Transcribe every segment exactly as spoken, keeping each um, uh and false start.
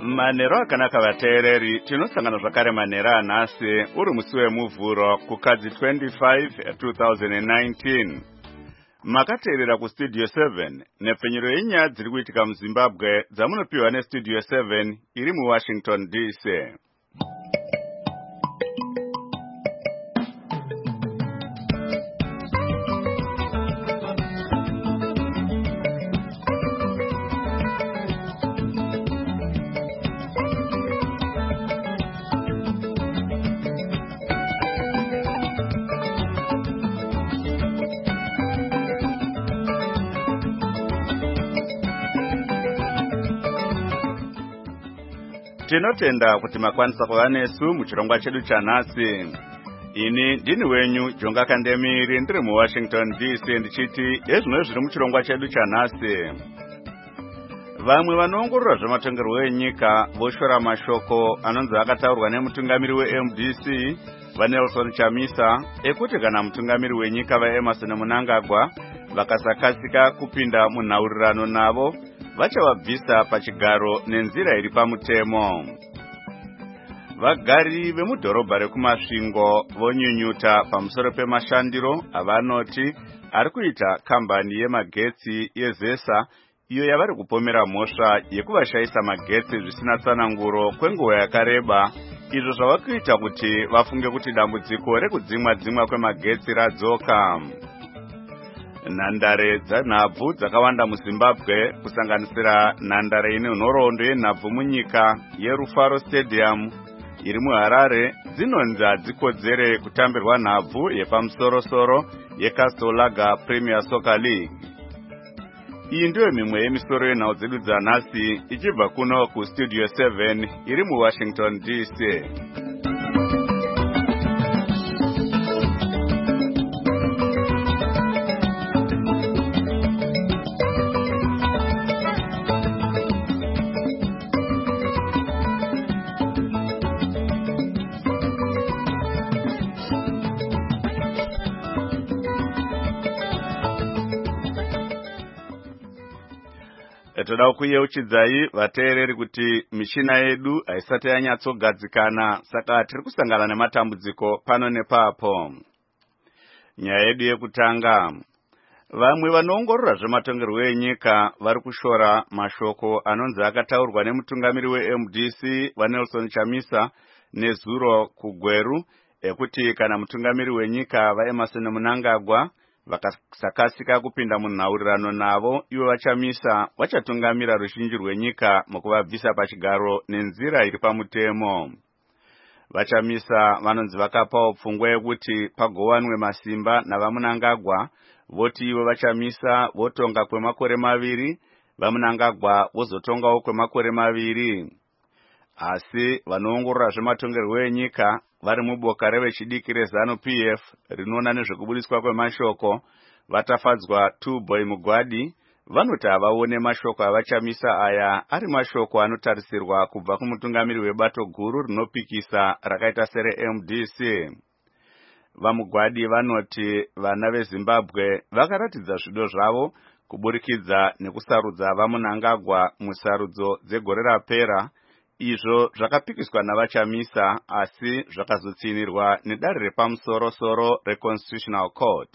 Manero akanaka vateereri, tinosangana zvakare manera anhasi uri musi wemuvhuro kukadzi twenty-five two thousand nineteen. Makateerera kustudio seven nepfenyuro yenyaya dziri kuitika muZimbabwe dzamunopiwa nestudio seven iri muWashington D C. Tinotenda kuti makwanisa kuva nesu muchirongwa chedu chanhasi. Ini ndini wenyu Jonga Kandemiri ndiri muWashington D C ndichiti ezvino zviri muchirongwa chedu chanhasi. Vamwe vanoongorora zvematongerwo enyika voshora mashoko anonzi akataurwa nemutungamiri weM D C vaNelson Chamisa ekuti kana mutungamiri wenyika vaEmmerson Mnangagwa vakasakasika kupinda munhaurirano navo vachavabvisa pachigaro nenzira iri pamutemo. Vagari vemudhorobha rekumasvingo vonyunyuta pamusoro pemashandiro avanoti ari kuita kambani yemagetsi yeZESA iyo yavari kupomera mhosva yekuvashayisa magetsi zvisina tsananguro kwenguva yakareba, izvo zvava kuita kuti vafunge kuti dambudziko rekudzimwa dzimwa kwemagetsi radzoka. Nhandare dzanhabvu dzakawanda muZimbabwe kusanganisira nhandare ine nhoroondo yenhabvu munyika yeRufaro Stadium iri muHarare dzinonzi hadzikodzere kutambirwa nhabvu yepamusoro-soro yeCastle Lager Premier Soccer League. Iyi ndiyo mimwe yemisoro yenhau dzedu dzanhasi ichibva kuno kustudio seven iri muWashington D C. Toda kuyeuchidzai vateereri kuti mishina yedu haisati yanyatsogadzikana, saka tiri kusangana nematambudziko pano nepapo. Nyaya yedu yekutanga, vamwe vanoongorora zvematongerwo enyika vari kushora mashoko anonzi akataurwa nemutungamiri weM D C vaNelson Chamisa nezuro kuGweru ekuti kana mutungamiri wenyika vaEmmerson Mnangagwa vakasakasika kupinda munhaurirano navo ivo vaChamisa vachatungamira ruzhinji rwenyika mukuvabvisa pachigaro nenzira iri pamutemo. VaChamisa vanonzi vakapawo pfungwa yekuti pagowanwe masimba navaMnangagwa, voti ivo vaChamisa votonga kwemakore maviri, vaMnangagwa vozotongawo kwemakore maviri. Asi vanoongorora zvematongerwo enyika vari muboka revechidiki reZanu P F rinoona nezvekubudiswa kwemashoko vatafadzwa two boy Mugwadi vanoti havaone mashoko avaChamisa aya ari mashoko anotarisirwa kubva kumutungamiri webato guru rinopikisa rakaita sereM D C. VaMugwadi vanoti vana veZimbabwe vakaratidza zvido zvavo kuburikidza nekusarudza vaMnangagwa musarudzo dzegore rapera, izvo zvakapikiswa navaChamisa asi zvakazotsinirwa nedare repamusoro-soro reConstitutional Court.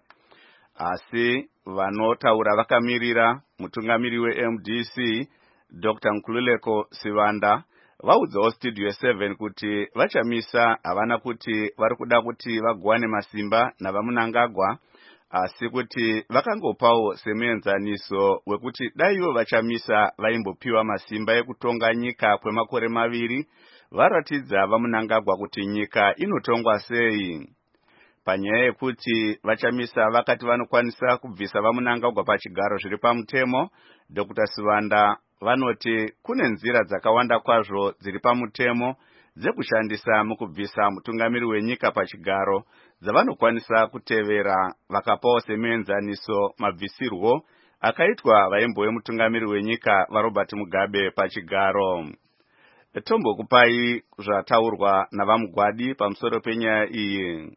Asi vanotaura vakamirira mutungamiri weM D C Doctor Nkululeko Sivanda vaudzawo studio seven kuti vaChamisa havana kuti vari kuda kuti vagowane masimba navaMnangagwa, asi kuti vakangopawo semuenzaniso wekuti dai ivo vaChamisa vaimbopiwa masimba ekutonga nyika kwemakore maviri, varatidza vaMnangagwa kuti nyika inotongwa sei. Panyaya yekuti vaChamisa vakati vanokwanisa kubvisa vaMnangagwa pachigaro zviri pamutemo, Doctor Sivanda vanoti kune nzira dzakawanda kwazvo dziri pamutemo dzekushandisa mukubvisa mutungamiri wenyika pachigaro dzavanokwanisa kutevera, vakapawo semuenzaniso mabvisirwo akaitwa vaimbo vemutungamiri wenyika vaRobert Mugabe pachigaro. Tombokupai zvataurwa navaMugwadi pamusoro penyaya iyi.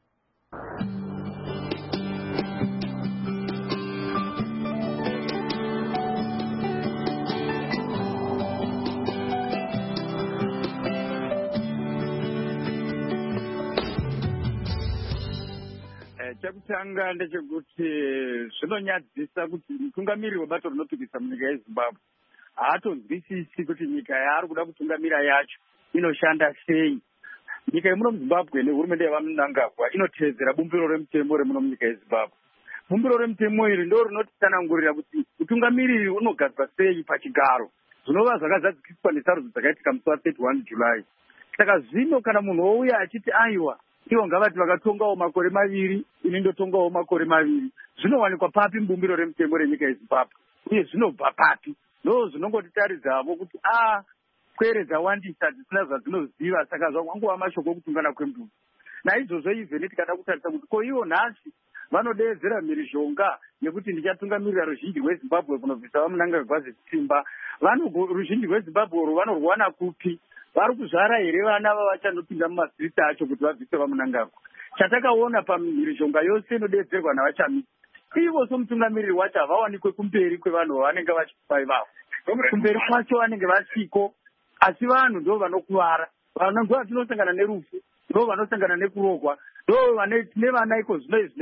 chekutanga ndechekuti zvinonyadzisa kuti mutungamiriri webato rinopikisa munyika yeZimbabwe haatonzwisisi kuti nyika yaari kuda kutungamira yacho inoshanda sei. Nyika yemuno muZimbabwe nehurumende yevaMnangagwa inoteedzera bumbiro remutemo remuno munyika yeZimbabwe. Bumbiro remutemo iri ndo rinotitsanangurira kuti utungamiriri unogadzwa sei pachigaro, zvinova zvakazadziswa nesarudzo dzakaitika musi wa31 July. Saka zvino kana munhu ouya achiti aiwa ivo ngavati vakatongawo makore maviri ini ndotongawo makore maviri, zvinowanikwa papi mubumbiro remutemo renyika yeZimbabwe uye zvinobva papi? Ndo zvinongotitaridzavo kuti a kwere dzawandisa dzisina zvadzinoziva, saka zvangova mashoko okutungana kwembuzi. Naizvozvo ivheni tikada kutarisa kuti ko ivo nhasi vanodeedzera mhirizhonga yekuti ndichatungamirira ruzhinji rweZimbabwe kunobvisa vaMnangagwa zvesimba. Ruzhinji rweZimbabwe ro vanorwana kupi? Vari kuzvara here vana vavachanopinda mumasiriti acho kuti vabvise vaMnangagwa? Chatakaona pamhirizhonga yose inodeedzerwa navachamisi, ivo somutungamiriri wacho havawanikwe kumberi kwevanhu vavanenge vachipa ivavo. Kumberi kwacho vanenge vasiko, asi vanhu ndo vanokuvara. Vanonguva tinosangana nerufu, ndo vanosangana nekurogwa, ndo vane vana iko zvino izvi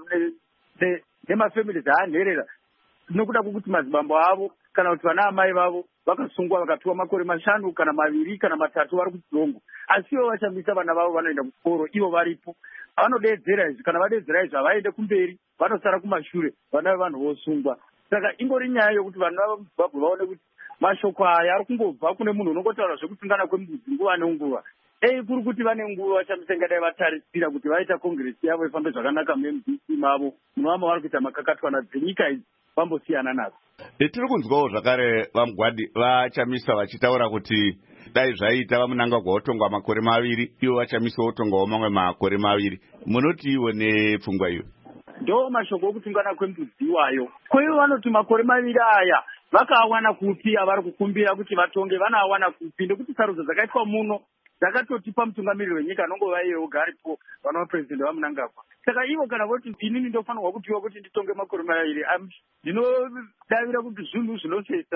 nemafemili dzaanherera nokuda kwokuti madzibambo avo kana kuti vana amai vavo vakasungwa vakapiwa makore mashanu kana maviri kana matatu vari kuchirongo, asi ivo vachamisa vana vavo vanoenda kuchikoro, ivo varipo. Vanodeedzera izvi, kana vadeedzera izvi havaende kumberi, vanosara kumashure, vana vevanhu vosungwa. Saka ingori nyaya yokuti vana vaMuzimbabwe vaone kuti mashoko aya ari kungobva kune munhu unongotaura zvekutungana kwembudzi nguva nenguva. Ei kuri kuti vane nguva vachamisengadai vatarisira kuti vaita kongresi yavo ifambe zvakanaka mu M D C mavo, munhu vamo vari kuita makakatwana dzenyika idzi vambosiyana nazo. Tiri kunzwawo zvakare vaMugwadi vachamisa vachitaura kuti dai zvaita vaMnangagwa otongwa makore maviri, ivo vachamisa otongwawo mamwe makore maviri. Munoti iwo nepfungwa iyo? Ndo mashoko okutungana kwembudzi iwayo. Ko ivo vanoti makore maviri aya vakawana kupi avari kukumbira kuti vatonge, vanawana kupi? Ndekuti sarudzo dzakaitwa muno dzakatotipa mutungamiriri wenyika anongova iye oga aripo, vana vapurezidendi vaMnangagwa. Saka ivo kana voti inini ndofanirwa kupiwa kuti nditonge makore maviri, ndinodavira kuti zvinhu zvinosesa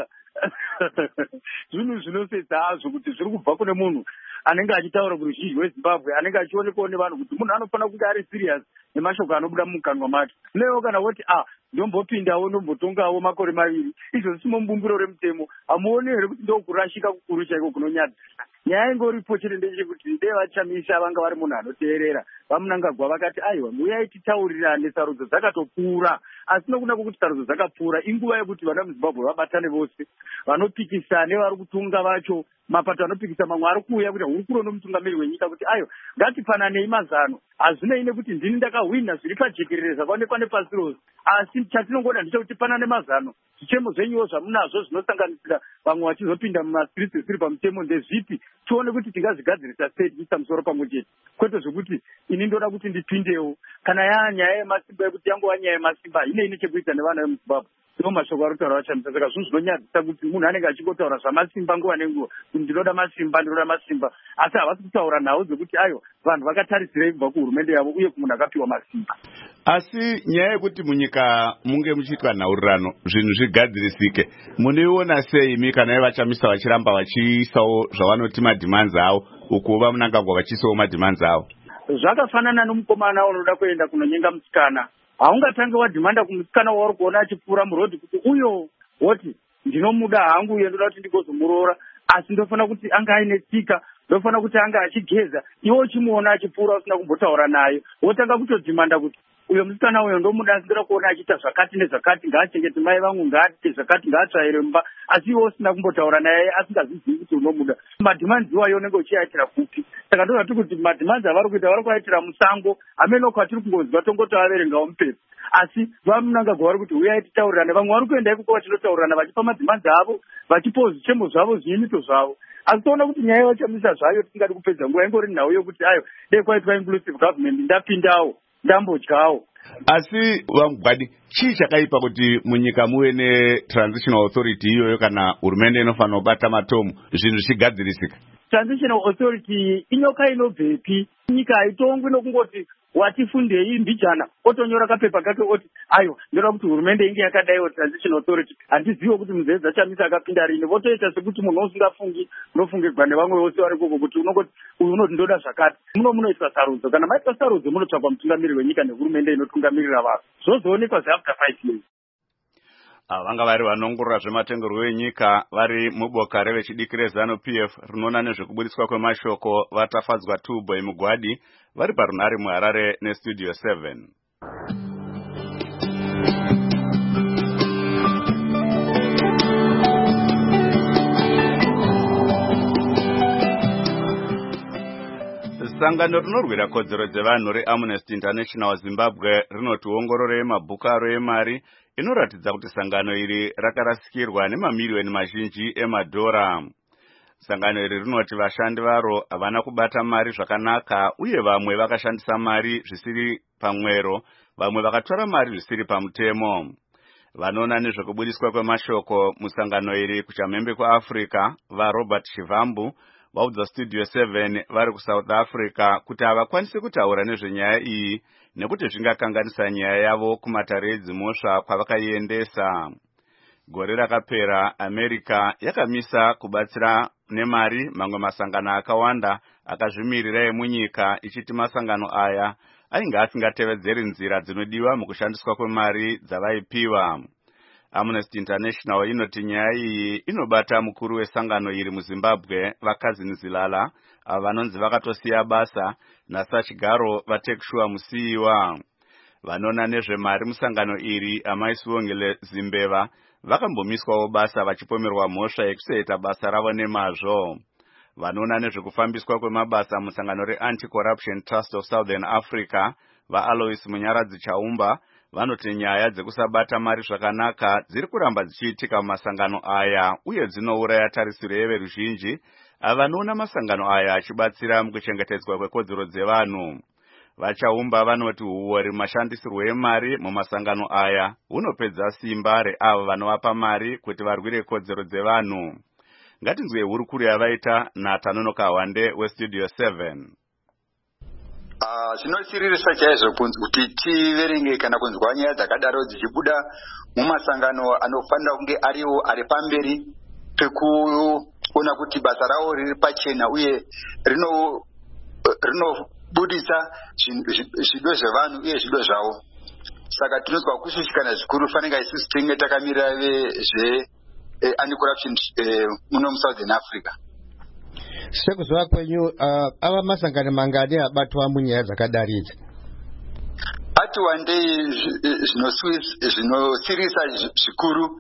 zvinhu zvinosesa hazvo kuti zviri kubva kune munhu anenge achitaura kuruzhinji rweZimbabwe, anenge achionekwawo nevanhu kuti munhu anofanira kunge ari siriasi nemashoko anobuda mumukanwa make. Nevo kana voti a ndombopindawo ndombotongawo makore maviri, izvo zvisimo mubumbiro remutemo, hamuoni here kuti ndokurashika kukuru chaiko kunonyadzisa? Nyaya ingoripo chete ndechekuti dei vachamisa vanga vari munhu anoteerera vaMnangagwa vakati aiwa uyai titaurirane, sarudzo dzakatopfuura. Asi nokuda kwokuti sarudzo dzakapfuura, inguva yekuti vana muZimbabwe vabatane vose, vanopikisa nevari kutunga vacho, mapato anopikisa mamwe ari kuuya kuti huri kurono mutungamiriri wenyika kuti ayo ngatipananei mazano. Hazvinei nekuti ndini ndakahwina zviri pajekerere zvakaonekwa nepasi rose, asi chatinongoda ndechekuti panane mazano. Zvichemo zvenyuwo zvamunazvo zvinosanganisira vamwe vachizopinda mumasiriti zvisiri pamutemo ndezvipi? Tione kuti tingazvigadzirisa sei tichiisa musoro pamwe chete, kwete zvokuti ini ndoda kuti ndipindewo. Kana yaa nyaya yemasimba yekuti yangova nyaya yemasimba ine nechekuita nevana vemuZimbabwe, ndo mashoko ari kutaura vachamisa. Saka zvinhu zvinonyadzisa kuti munhu anenge achingotaura zvamasimba nguva nenguva kuti ndinoda masimba ndinoda masimba, asi havasi kutaura nhau dzekuti ayo vanhu vakatarisirei kubva kuhurumende yavo uye kumunhu akapiwa masimba. Asi nyaya yekuti munyika munge muchiitwa nhaurirano zvinhu zvigadzirisike, munoiona sei imi kana vachamisa vachiramba vachiisawo zvavanoti madhimanzi avo, uku vaMnangagwa vachiisawo madhimanzi avo? Zvakafanana nomukomana unoda kuenda kunonyenga musikana. Haungatange wadhimanda kumusikana wauri kuona achipfuura murodhi kuti uyo woti ndinomuda hangu uye ndoda kuti ndigozomuroora, asi ndofanira kuti anga aine tsika, ndofanira kuti anga achigeza. Iwo uchimuona achipfuura usina kumbotaura naye, wotanga kutodhimanda kuti uyo musikana uyo ndomuda, asi ndoda kuona achiita zvakati nezvakati, ngaachengete mai vangu, ngaaite zvakati, ngaatsvaire mumba, asi iwo usina kumbotaura naye, asingazvizivi kuti unomuda. Madhimanzi iwayo unenge uchiaitira kupi? Saka ndozvati kuti madhimanzi avari kuita vari kuaitira musango, amene kwatiri kungonzwa tongotoaverengawo mupepa. Asi vaMnangagwa vari kuti uyai titaurirane. Vamwe vari kuenda ikoko vachindotaurirana vachipa madhimanzi avo, vachipawo zvichemo zvavo, zvinyimito zvavo. Asi toona kuti nyaya yavachamisa zvayo tisingadi kupedza nguva, ingori nhau yokuti ayo dei kwaitwa inclusive government, ndapindawo ndambodyawo. Asi vaMugwadi, chii chakaipa kuti munyika muve netransitional authority iyoyo kana hurumende inofanira kubata matomu zvinhu zvichigadzirisika? transitional authority inyoka inobvepi? Nyika haitongwi nokungoti wati fundei mbijana otonyora kapepa kake oti ayo ndinoda kuti hurumende inge yakadaiwo transitional authority. Handiziwo kuti muzeza chamisa akapinda rini, votoita sekuti munhu usingafungi unofungirwa nevamwe vose vari koko kuti unongoti uyu unoti ndoda zvakati. Muno munoitwa sarudzo, kana maitwa sarudzo munotsvakwa mutungamiriri wenyika nehurumende inotungamirira vanhu, zvozoonekwa after five years. Vanga vari vanongorora zvematengerwo enyika vari muboka revechidiki reZANU P F rinoona nezvekubudiswa kwemashoko vatafadzwa two boy Mugwadi vari parunhare muHarare nestudio seven. Sangano rinorwira kodzero dzevanhu reAmnesty International Zimbabwe rinoti ongororo yemabhuku aro emari inoratidza kuti sangano iri rakarasikirwa nemamiliyoni mazhinji emadhora. Sangano iri rinoti vashandi varo havana kubata mari zvakanaka uye vamwe vakashandisa mari zvisiri pamwero, vamwe vakatora mari zvisiri pamutemo. Vanoona nezvekubudiswa kwemashoko musangano iri kuchamhembe kwaAfrica vaRobert Shivambu vaudza studio seven vari kuSouth Africa kuti havakwanisi kutaura nezvenyaya iyi nekuti zvingakanganisa nyaya yavo kumatare edzimhosva kwavakaiendesa. Gore rakapera America yakamisa kubatsira nemari mamwe masangano akawanda akazvimirira emunyika ichiti masangano aya ainge asingatevedzeri nzira dzinodiwa mukushandiswa kwemari dzavaipiwa. Amnesty International inoti nyaya iyi inobata mukuru wesangano iri muZimbabwe vaKazini Zilala ava vanonzi vakatosiya basa naSachigaro vaTekshua Musiiwa. Vanoona nezvemari musangano iri Amai Siwongile Zimbeva vakambomiswawo basa vachipomerwa mhosva yekusaita basa ravo nemazvo. Vanoona nezvekufambiswa kwemabasa musangano reAnti-Corruption Trust of Southern Africa vaAlois Munyaradzi Chaumba vanoti nyaya dzekusabata mari zvakanaka dziri kuramba dzichiitika mumasangano aya uye dzinouraya tarisiro yeveruzhinji avanoona masangano aya achibatsira mukuchengetedzwa kwekodzero dzevanhu. Vachaumba vanoti huori mashandisirwo emari mumasangano aya hunopedza simba reavo vanovapa mari kuti varwire kodzero dzevanhu. Ngatinzwe hurukuru yavaita naTanonoka Wande westudio seven. Zvinotsiririsa chaizvo kuti tiverenge kana kunzwa nyaya dzakadaro dzichibuda mumasangano anofanira kunge ariwo ari pamberi pekuona kuti basa rawo riri pachena uye rinobudisa zvido zvevanhu uye zvido zvavo. Saka tinonzwa kushushikana zvikuru fanira isusu tinge takamirira vezve-anti-corruption muno muSouthern Africa. Sekuzwa kwenyu uh, ava masangano mangani abatwa munyaya dzakadaridza? Ati wandei zvinosirisa zvikuru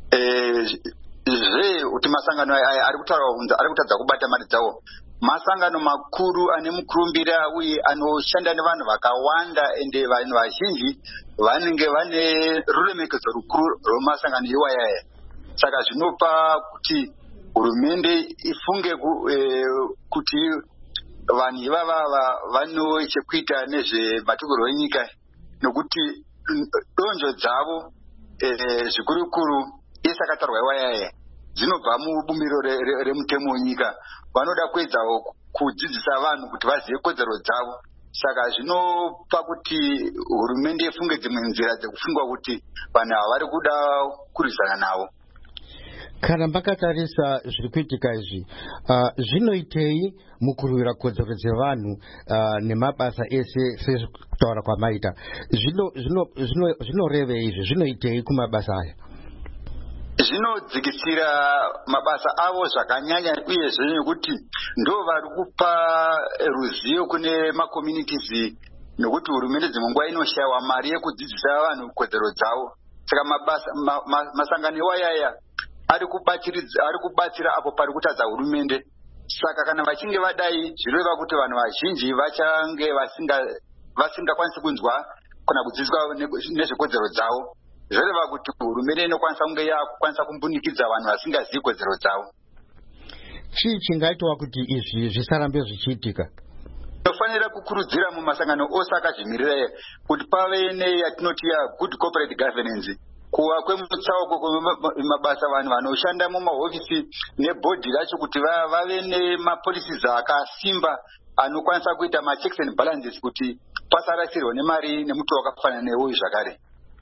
zve kuti masangano aya ari kutaura kunzi ari kutadza kubata mari dzawo. Masangano makuru ane mukurumbira uye anoshanda nevanhu vakawanda ende vanhu vazhinji vanenge vane ruremekedzo rukuru rwemasangano iwaya. Saka zvinopa kuti hurumende ifunge kuti vanhu ivava vano chekuita nezvematongerwo enyika nokuti donzvo dzavo zvikurukuru isakatarwa iwaya dzinobva mubumbiro remutemo wenyika. Vanoda kuedzawo kudzidzisa vanhu kuti vazive kodzero dzavo. Saka zvinopa kuti hurumende ifunge dzimwe nzira dzekufungwa kuti vanhu ava vari kuda kurwisana navo. Kana mbakatarisa zviri kuitika izvi uh, zvinoitei mukurwira kodzero dzevanhu uh, nemabasa ese sezvekutaura kwamaita zvinorevei izvi zvinoitei kumabasa aya? Zvinodzikisira mabasa avo zvakanyanya uye zvekuti ndo vari kupa ruzivo kune macommunities nokuti hurumende dzimwe nguva inoshayiwa mari yekudzidzisa vanhu kodzero dzavo. Saka mabasa ma, ma, masangano iwayaya ari kubatsira apo pari kutadza hurumende. Saka kana vachinge vadai zvireva kuti vanhu vazhinji vachange vasingakwanisi kunzwa kana kudzidziswa nezvekodzero dzavo. Zvoreva kuti hurumende inokwanisa kunge yakukwanisa kumbunikidza vanhu vasingazivi kodzero dzavo. Chii chingaitwa kuti izvi zvisarambe zvichiitika? Tinofanira kukurudzira mumasangano ose akazvimirira kuti pave neyatinoti ya good corporate governance kuwa kwemutsauko kwemabasa vanhu vanoshanda mumahofisi nebhodhi racho kuti vave nemapolicies akasimba anokwanisa kuita machecks and balances kuti pasarasirwa nemari nemuti wakafanana neuyu zvakare.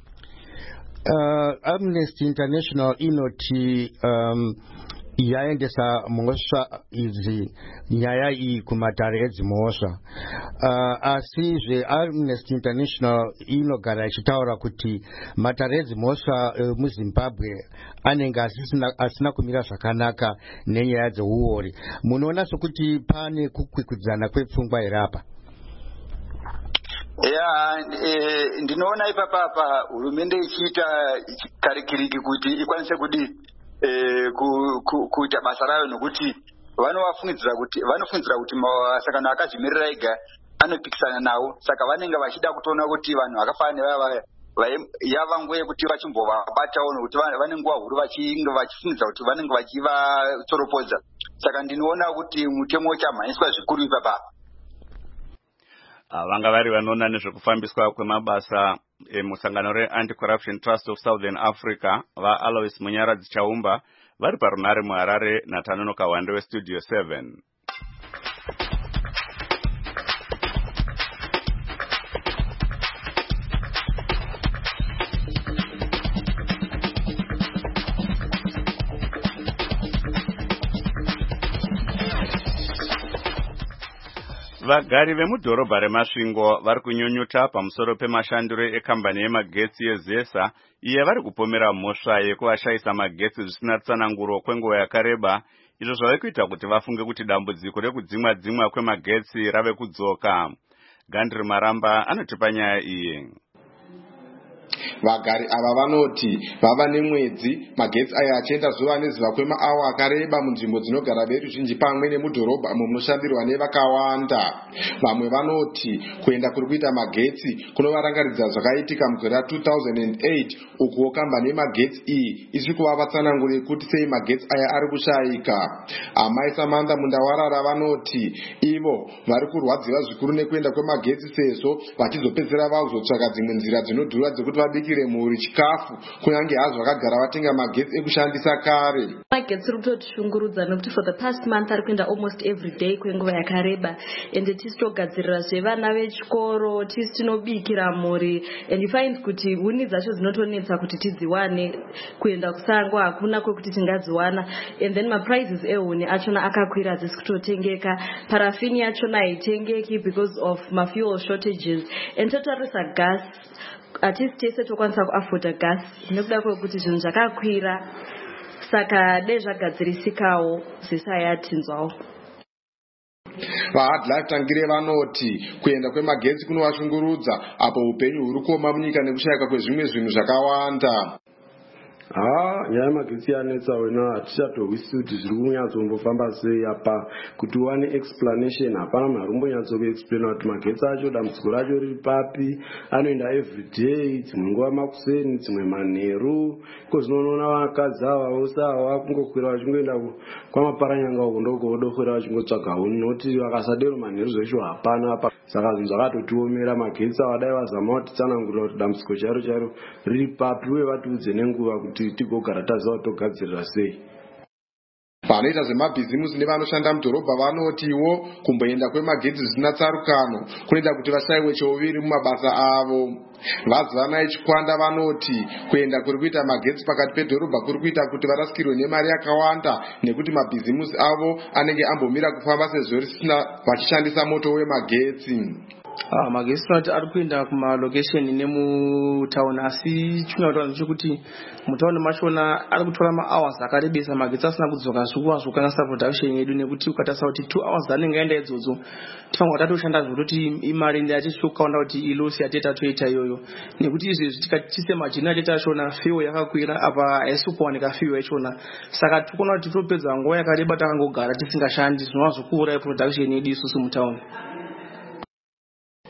Uh, Amnesty International inoti um, yaendesa mhosva idzi nyaya iyi kumatare edzimhosva uh, asizve Amnesty International inogara ichitaura kuti matare edzimhosva uh, muZimbabwe anenge asisina, asina kumira zvakanaka nenyaya dzeuori. Munoona sokuti pane kukwikwidzana kwepfungwa here apa? Ya e, ndinoona ipapapa hurumende ichiita karikiriki kuti ikwanise kudi e, ku, ku, kuita basa rayo nokuti vanofungidzira kuti vanofungidzira kuti masakano akazvimirira ega anopikisana nawo, saka vanenge vachida kutoona kuti vanhu vakafanana nevava yava nguva yekuti vachimbovabatawo nokuti vane nguva huru vachinge vachifungidzira kuti vanenge vachivatsoropodza. Saka ndinoona kuti mutemo uchamhanyiswa zvikuru ipapa. Vanga vari vanoona nezvekufambiswa kwemabasa emusangano re-Anti-Corruption Trust of Southern Africa vaAlois Munyaradzi Chaumba vari parunare muHarare naTanono Kawande weStudio seven. Vagari vemudhorobha reMasvingo vari kunyunyuta pamusoro pemashandiro ekambani yemagetsi yeZESA iye vari kupomera mhosva yekuvashayisa magetsi zvisina tsananguro kwenguva yakareba, izvo zvave kuita kuti vafunge kuti dambudziko rekudzimwa dzimwa kwemagetsi rave kudzoka. Gandri Maramba anotipa nyaya iyi. Vagari ava vanoti vava nemwedzi magetsi aya achienda zuva nezuva kwemaawa akareba munzvimbo dzinogara veruzhinji pamwe nemudhorobha munoshandirwa nevakawanda. Vamwe vanoti kuenda kuri kuita magetsi kunovarangaridza zvakaitika mugore ra two thousand eight ukuwo kambani yemagetsi iyi isiri kuvapa tsananguro yekuti sei magetsi aya ari kushayika. Amai Samantha Mundawarara vanoti ivo vari kurwadziwa zvikuru nekuenda kwemagetsi sezvo vachizopedzera vakuzotsvaka dzimwe nzira dzinodhura dzekuti vabikire mhuri chikafu kunyange hazvo vakagara vatenga magetsi ekushandisa kare. Magetsi rikutotishungurudza nokuti for the past month ari kuenda almost every day kwenguva yakareba, ende tisi togadzirira zvevana vechikoro, tisi tinobikira mhuri, and you find kuti huni dzacho dzinotonetsa kuti tidziwane, kuenda kusango hakuna kwekuti tingadziwana, and then maprizes ehuni achona akakwira hadzisi kutotengeka, parafini yachona haitengeki because of mafuel shortages, and totarisa gas atisi tese tokwanisa kuafoda gas nekuda kwekuti zvinhu zvakakwira, saka dai zvagadzirisikawo zvisayatinzwawo. VaHardlife Tangire vanoti kuenda kwemagetsi kunovashungurudza apo upenyu huri kuoma munyika nekushayika kwezvimwe zvinhu zvakawanda. Ah, nyaya magetsi yanetsa wena hatichatorwisi kuti zviri kunyatsombombofamba sei apa kuti uwane explanation. Hapana munhu ari kumbonyatso kuexplaina kuti magetsi acho dambudziko racho riri papi, anoenda everyday, dzimwe nguva makuseni, dzimwe manheru. Kozvinoona vakadzi ava vose ava vakungokwira vachingoenda kwamaparanyanga uko ndoko vodokwira vachingotsvaga huni nokuti vakasadero manheru zvacho hapana apa. Saka zvinhu zvakatotiomera. Magetsi ava dai vazama kutitsanangurira kuti dambudziko chairo chairo riri papi uye vatiudze nenguva kuti tigogara taziva kuti togadzirira sei. Vanoita zvemabhizimusi nevanoshanda mudhorobha vanotiwo kumboenda kwemagetsi zvisina tsarukano kunoita kuti vashayiwe cheuviri mumabasa avo. Vazivana Chikwanda vanoti kuenda kuri kuita magetsi pakati pedhorobha kuri kuita kuti varasikirwe nemari yakawanda nekuti mabhizimusi avo anenge ambomira kufamba sezvo risina vachishandisa moto wemagetsi. Ah, magetsi tinoti ari kuenda kumalokesheni nemutauni, asi chinotaura ndechekuti mutauni machona ari kutora mahours akarebesa magetsi asina kudzoka zvikuva zvokanasa production yedu, nekuti ukatarisa kuti two hours dzanenge aenda idzodzo tifanga tatoshanda zvekuti imari ndi yatitokaona kuti ilosi yateta toita iyoyo, nekuti izvezvi tikatise majini ateta achona fuel yakakwira apa haisi kuwanika fuel yachona, saka tikuona kuti topedza nguva yakareba takangogara tisingashandi, zvinova zvokuuraya production yedu isusu mutauni.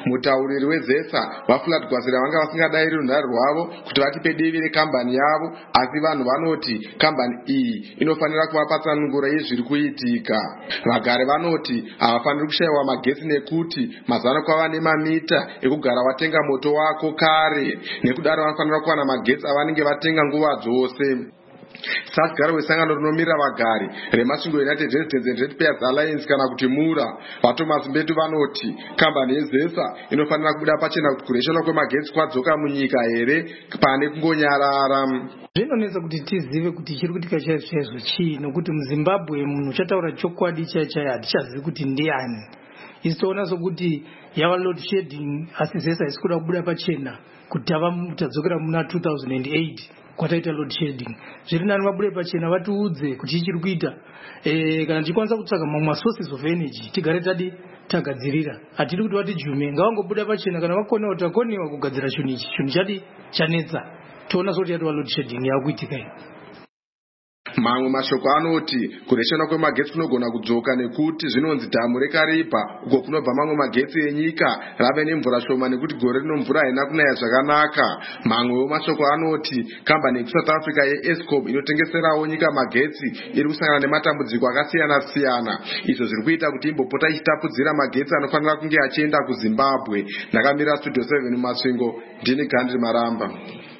Mutauriri wezesa vaFlat Gwasira vanga vasingadayiri runhare rwavo kuti vatipe divi rekambani yavo, asi vanhu vanoti kambani iyi inofanira kuvapatsanungura yezviri kuitika. Vagari vanoti havafaniri kushayiwa magetsi nekuti mazano kwava nemamita ekugara watenga moto wako kare, nekudaro vanofanira kuwana magetsi avanenge vatenga nguva dzose. Sasigaro wesangano rinomira vagari remasvingo United Residents and Ratepayers Alliance kana kuti mura, vaThomas Mbetu vanoti kambani yezesa inofanira kubuda pachena kuti kureshona kwemagetsi kwadzoka munyika here pane kungonyarara. Zvinonetsa kuti tizive kuti chiri kuitika chaizvo chaizvo chii, nokuti muZimbabwe munhu uchataura chokwadi chaicho chaicho hatichazivi kuti ndiani. Isi toona sokuti yava load shedding, asi zesa isi kuda kubuda pachena kuti tadzokera muna two thousand eight kwataita load shedding. Zviri nani vabude pachena vatiudze kuti chiri kuita. Eh, kana tichikwanisa kutsvaga mamwe sources of energy tigare tadi tagadzirira. Hatidi kuti vati jume ngavangobuda pachena kana vakonewa kuti vakonewa kugadzira chinhu ichi, chinhu chati chanetsa. Toona soti yatova load shedding yakuitika iyi. Mamwe mashoko anoti kureshona kwemagetsi kunogona kudzoka nekuti zvinonzi dhamu reKaripa uko kunobva mamwe magetsi enyika rave nemvura shoma nekuti gore rino mvura haina kunaya zvakanaka. Mamwewo mashoko anoti kambani yeSouth Africa yeEskom inotengeserawo nyika magetsi iri kusangana nematambudziko akasiyana siyana, izvo zviri kuita kuti imbopota ichitapudzira magetsi anofanira kunge achienda kuZimbabwe. Ndakamira Studio seven Masvingo, ndini Gandhi Maramba.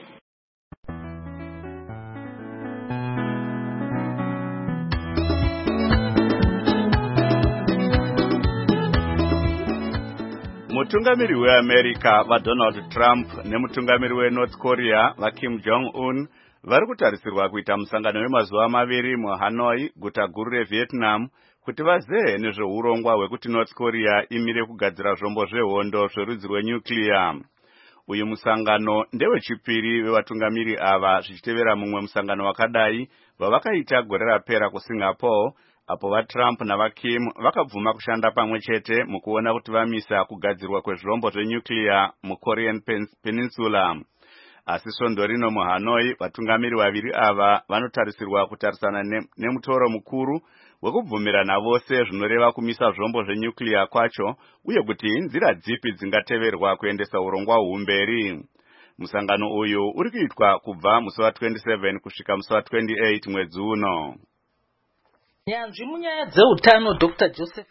Mutungamiri weAmerica vaDonald Trump nemutungamiri weNorth Korea vaKim Jong-un vari kutarisirwa kuita musangano wemazuva maviri muHanoi, guta guru reVietnam, kuti vazehe nezveurongwa hwekuti North Korea imire kugadzira zvombo zvehondo zverudzi rwenyuclear. Uyu musangano ndewechipiri wevatungamiri ava zvichitevera mumwe musangano wakadai vavakaita gore rapera kuSingapore, apo vaTrump navaKim vakabvuma kushanda pamwe chete mukuona kuti vamisa kugadzirwa kwezvombo zvenyuclear muKorean Peninsula. Asi svondo rino muHanoi, vatungamiri vaviri ava vanotarisirwa kutarisana ne, nemutoro mukuru wekubvumirana vose zvinoreva kumisa zvombo zvenyuclear kwacho, uye kuti nzira dzipi dzingateverwa kuendesa urongwa humberi. Musangano uyu uri kuitwa kubva musi wa twenty-seven kusvika musi wa twenty-eight mwedzi uno. Nyanzvi munyaya dzeutano Doctor Joseph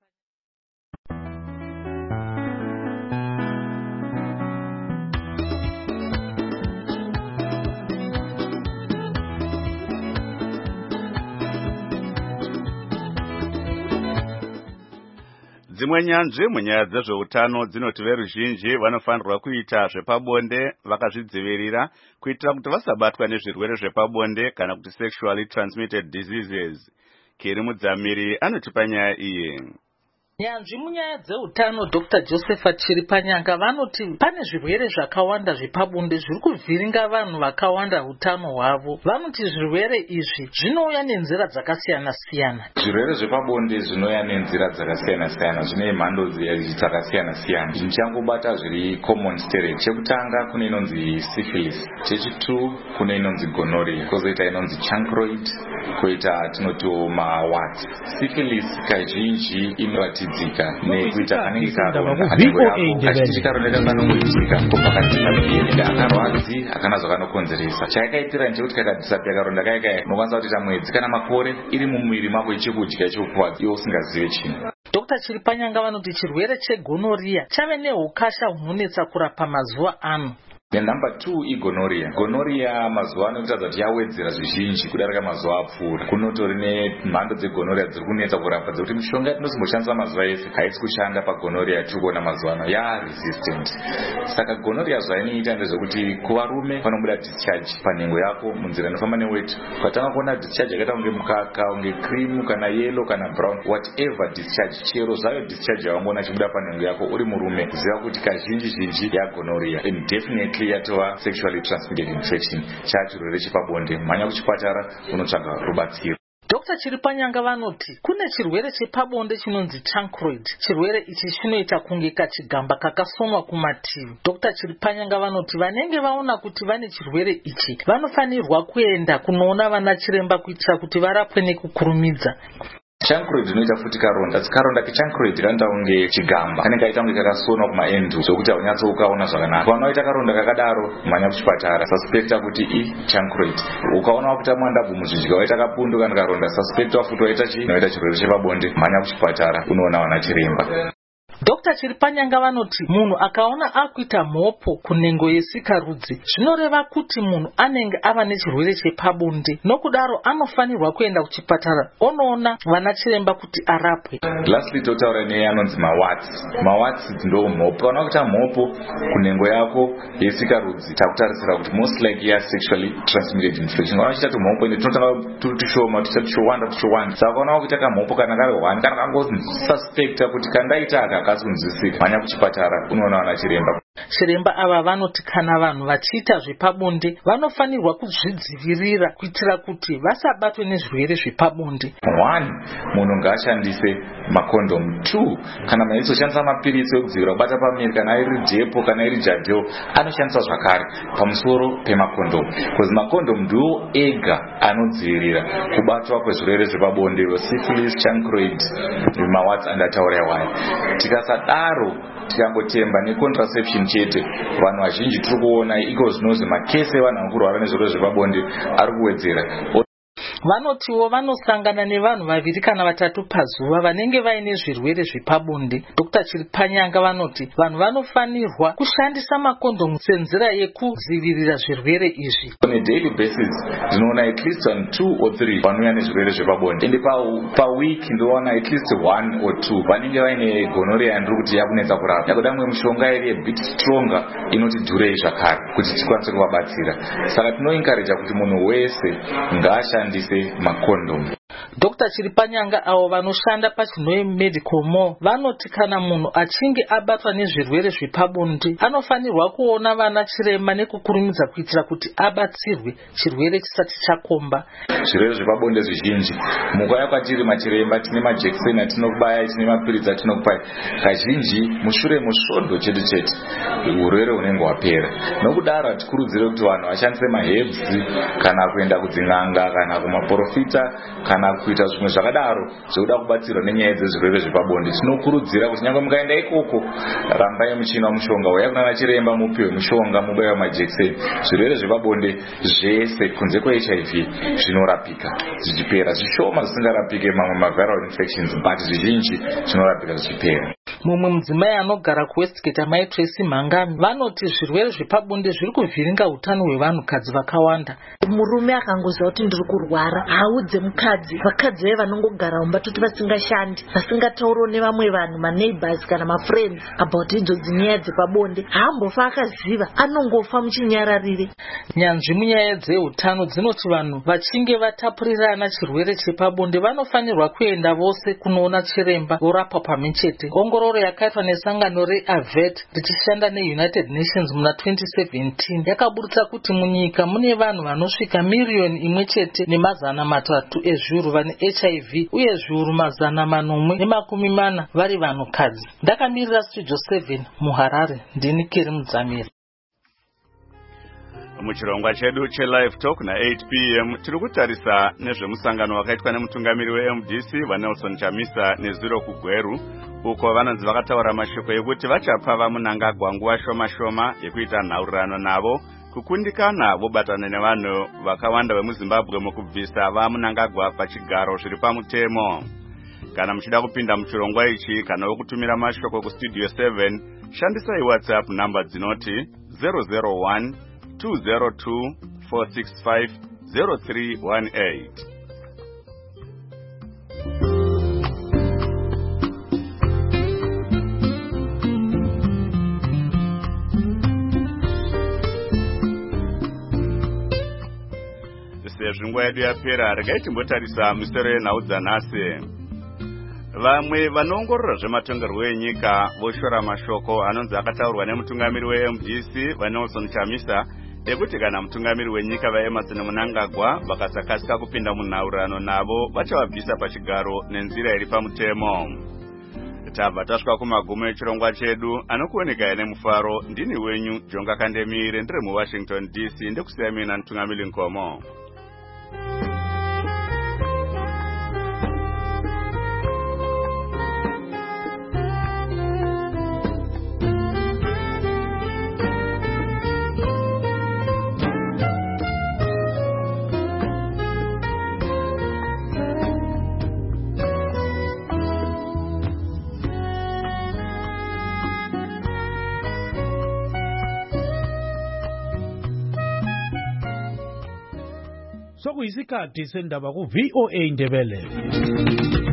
Dzimwe nyanzvi munyaya dzezveutano dzinoti veruzhinji vanofanirwa kuita zvepabonde vakazvidzivirira kuitira kuti vasabatwa nezvirwere zvepabonde kana kuti sexually transmitted diseases. Kiri Mudzamiri anotipa nyaya iyi. Nyanzvi munyaya dzeutano Doctor Joseph Chiripanyanga vanoti pane zvirwere zvakawanda zvepabonde zviri kuvhiringa vanhu vakawanda utano hwavo. Vanoti zvirwere izvi zvinouya nenzira dzakasiyana siyana. Zvirwere zvepabonde zvinouya nenzira dzakasiyana siyana, zvine mhando dzakasiyana siyana. Ndichangobata zviri common stereotype. Chekutanga kune inonzi syphilis, chechitu kune inonzi gonorrhea, kozoita inonzi chancroid, koita tinoti mawarts. Syphilis kazhinji inorati nekuita kanenge karonda kanenge yako kachiti karonda kanganongoitika kopakati pabiyenda akarwadzi akana zvakanokonzeresa. Chakaitira ndechekuti kakadhisapia karonda kaikai unokwanisa kuita mwedzi kana makore iri mumwiri mako ichikudya ichikuwadza iwe usingazive chinhu. Doctor Chiripanyanga vanoti chirwere chegonorrhea chave neukasha hunonetsa kurapa mazuva ano. The number two igonorrhea. Gonorrhea mazuva ano kutaza kuti yawedzera zvizhinji kudarika mazuva apfuura. Kunotori nemhando dzegonorrhea dziri kunetsa kurapa dzekuti mishonga tinosimboshandisa mazuva ese haisi kushanda pagonorrhea tiri kuona mazuva ano ya resistant. Saka gonorrhea zvainoita ndezvekuti kuvarume panobuda discharge panhengo yako munzira inofamba neweti. Ukatanga kuona discharge yakaita kunge mukaka, unge cream kana yellow kana brown, whatever discharge, chero zvayo discharge yawangoona chibuda panhengo yako uri murume, ziva kuti kazhinji zhinji ya gonorrhea. And definitely yatova sexually transmitted infection, chachirwere chepabonde. Mhanya kuchipatara unotsvaga rubatsiro. Doctor Chiripanyanga vanoti kune chirwere chepabonde chinonzi chancroid. Chirwere ichi chinoita kunge kachigamba kakasonwa kumativi. Doctor Chiripanyanga vanoti vanenge vaona kuti vane chirwere ichi vanofanirwa kuenda kunoona vana chiremba kuitira kuti varapwe nekukurumidza. Chancroid inoita futi karonda. Karonda kechancroid kanoita kunge chigamba. Kanenge kaita kunge kakasonwa kumaendu zvokuti haunyatso ukaona zvakanaka. Kana waita karonda kakadaro manya kuchipatara. Suspecta kuti i chancroid. Ukaona kuti amwanda muzvidya waita kapundo kana karonda, suspecta futi waita chi noita chirwere chepabonde, manya kuchipatara unoona wana chiremba. Dokta Chiripanyanga vanoti munhu akaona akuita mhopo kunengo yesikarudzi zvinoreva kuti munhu anenge ava nechirwere chepabonde, nokudaro anofanirwa kuenda kuchipatara onoona vana chiremba kuti arapwe. Lastly totaura neanonzi mawats. Mawats ndo mhopo. Kana kuita mhopo kunengo yako yesikarudzi takutarisira kuti most likely ya sexually transmitted infection. Kana uchita mhopo ine tinotanga tushoma tushowanda tushowanda. Saka kana kuita kamhopo kana kare one kana kangozi suspecta kuti kandaita aka kasunzisika manya kuchipatara unoona wana chiremba. Chiremba ava vanoti kana vanhu vachiita zvepabonde vanofanirwa kuzvidzivirira kuitira kuti vasabatwe nezvirwere zvepabonde. One, munhu ngaashandise makondom. Two, kana meizoshandisa mapirisi ekudzivirira kubata pamiri kana iri jepo kana iri jadel anoshandisa zvakare pamusoro pemakondom. Because makondom ndiwo ega anodzivirira kubatwa kwezvirwere zvepabonde, syphilis, chancroid, mawats andataura wayo. Tikasadaro tikangotemba necontraception chete, vanhu vazhinji tiri kuona iko zvinozi makese evanhu vakurwara nezvirwere zvepabonde ari kuwedzera. Vanotiwo vanosangana nevanhu vaviri kana vatatu pazuva vanenge vaine zvirwere zvepabonde. Dokta Chiripanyanga vanoti vanhu vanofanirwa kushandisa makondomu senzira yekudzivirira zvirwere izvi. On a daily basis ndinoona at least on two or three vanouya nezvirwere zvepabonde, ende pa week ndinoona at least one or two vanenge vaine gonorrhea ndiri kuti yakunetsa kurapa. Yakuda mwe mushonga iri a bit stronger inoti dhurei zvakare kuti tikwanise kuvabatsira. Saka tinoencourage kuti munhu wese ngaashandise makondom. Dokta Chiripanyanga avo vanoshanda pachinoi medical mall vanoti kana munhu achinge abatwa nezvirwere zvepabonde anofanirwa kuona vana chiremba nekukurumidza kuitira kuti abatsirwe chirwere chisati chakomba. Zvirwere zvepabonde zvizhinji munguva yakwatiri machiremba tine majekiseni atinokubaya, tine mapirisi atinokupai, kazhinji mushure musvondo chete chete urwere unenge wapera. Nokudaro hatikurudzire kuti vanhu vashandise maherbs kana kuenda kudzin'anga kana kumaprofita kana kuita zvimwe zvakadaro zvokuda kubatsirwa nenyaya dzezvirwere zvepabonde. Tinokurudzira kuti nyangwe mukaenda ikoko rambai muchina mushonga uya kunana chiremba mupiwe mushonga mubaiwa majekiseni. Zvirwere zvepabonde zvese kunze kwe H I V zvinorapika zvichipera, zvishoma zvisingarapike mamwe maviral infections but zvizhinji zvinorapika zvichipera. Mumwe mudzimai anogara kuWestgate Mai Tracy Mangami vanoti zvirwere zvepabonde zviri kuvhiringa utano hwevanhukadzi vakawanda. Murume akangoziva kuti ndiri kurwara haudze mukadzi, vakadzi vaya vanongogara mumba toti vasingashandi vasingataurawo nevamwe vanhu maneighbors kana mafriends about idzodzi nyaya dzepabonde, haambofa akaziva, anongofa muchinyararire. Nyanzvi munyaya dzeutano dzinoti vanhu vachinge vatapurirana chirwere chepabonde vanofanirwa kuenda vose kunoona chiremba vorapwa pamwe chete. Ongororo yakaitwa nesangano reAVET richishanda neUnited Nations muna twenty seventeen yakaburutsa kuti munyika mune vanhu vanosvika miriyoni imwe chete nemazana matatu ezviuru vane H I V uye zviuru mazana manomwe nemakumi mana vari vanhukadzi. Ndakamirira Studio seven muHarare, ndini Keri Mudzamira. Muchirongwa chedu che-Live Talk na eight p m tiri kutarisa nezvemusangano wakaitwa nemutungamiri we-M D C vaNelson Chamisa neZuro Kugweru, uko vanonzi vakataura mashoko ekuti vachapa vaMunangagwa nguva shoma shoma yekuita nhaurirano navo kukundikana vobatana nevanhu vakawanda vemuZimbabwe mukubvisa vaMunangagwa pachigaro zviri pamutemo. Kana muchida kupinda muchirongwa ichi kana wokutumira mashoko kuStudio seven, shandisai WhatsApp namba dzinoti zero zero one two zero two four six five zero three one eight. Sezvo nguva yedu yapera, regai timbotarisa misoro yenhau dzanhasi. Vamwe vanoongorora zvematongerwo enyika voshora mashoko anonzi akataurwa nemutungamiri we-M D C vaNelson Chamisa ekuti kana mutungamiri wenyika vaEmmerson Mnangagwa vakasakasika kupinda munhaurirano navo vachavabvisa pachigaro nenzira iri pamutemo. Tabva tasvika kumagumo echirongwa chedu, anokuoneka nemufaro. Ndini wenyu Jonga Kandemire, ndiri muWashington D C, ndikusiya mina Mutungamiri Nkomo. sokuyisikhathi sendaba ku-V O A Ndebele.